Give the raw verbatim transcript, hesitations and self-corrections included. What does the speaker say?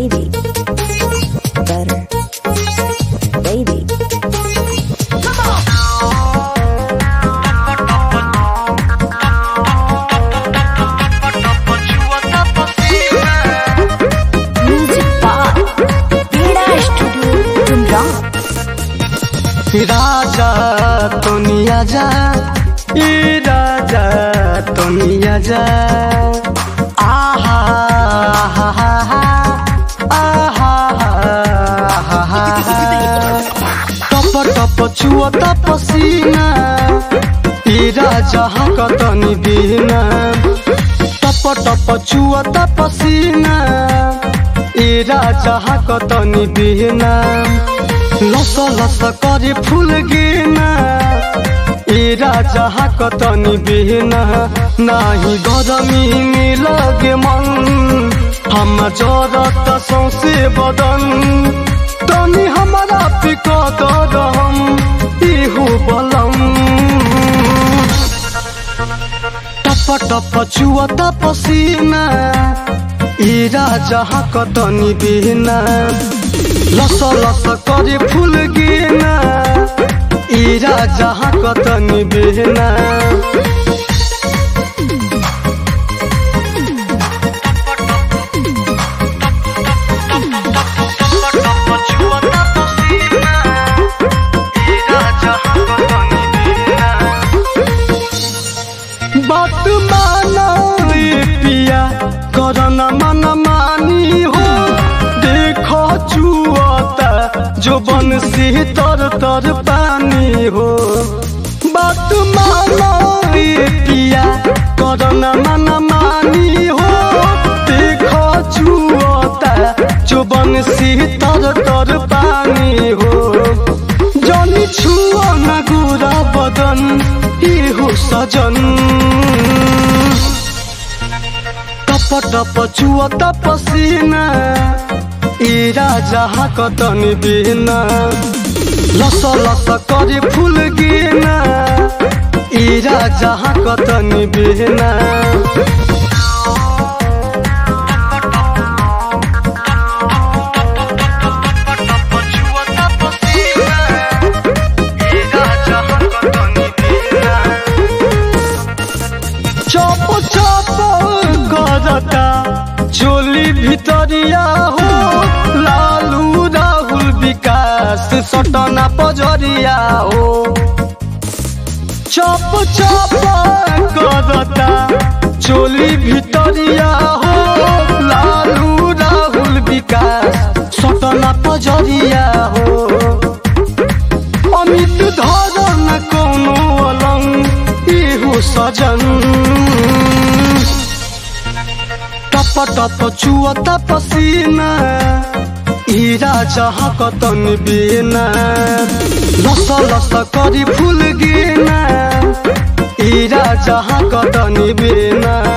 baby, better, baby. Music bar, Peda Studio, Tumrang. राजा तोनिया जा ई राजा तोनिया जा आहा आहा आहा आहा टप टप छुअता पसीना ई राजा कतनी बिना टप टप छुअता पसीना ई राजा कतनी बिना लस लस करे फूल गिना ई राजा कतनी बिना नाही गरमी में लगे मन हम जरत सौसे बदन तनी हमारा पिकत रहम इहु बलम टप टप छुअता पसीना ई राजा कतनी बिना लस लस करे फूल गिना ई राजा कतनी बिना बात माना पिया करना मन मानी हो देखो छुअता जो बन से तर तर पानी हो बात माना पिया करना मन मानी हो देखो छुअता जो बन से तर तर पानी हो जनी छुआ न गोरा बदन इहो सजन टप टप छुअता पसीना ई राजा कतनी बिना लस लस करे फूल गिना ई राजा कतनी बिना चप चप करता चोली भितरिया हो लालू राहुल विकास सटना पजरिया हो चप चप करता चोली भितरिया हो लालू राहुल विकास सटना पजरिया हो अमित धरन कोनो अलंग इहु सजन टप टप छुअता पसीना ई राजा कतनी बिना लस लस करी फूल गिना ई राजा कतनी बिना।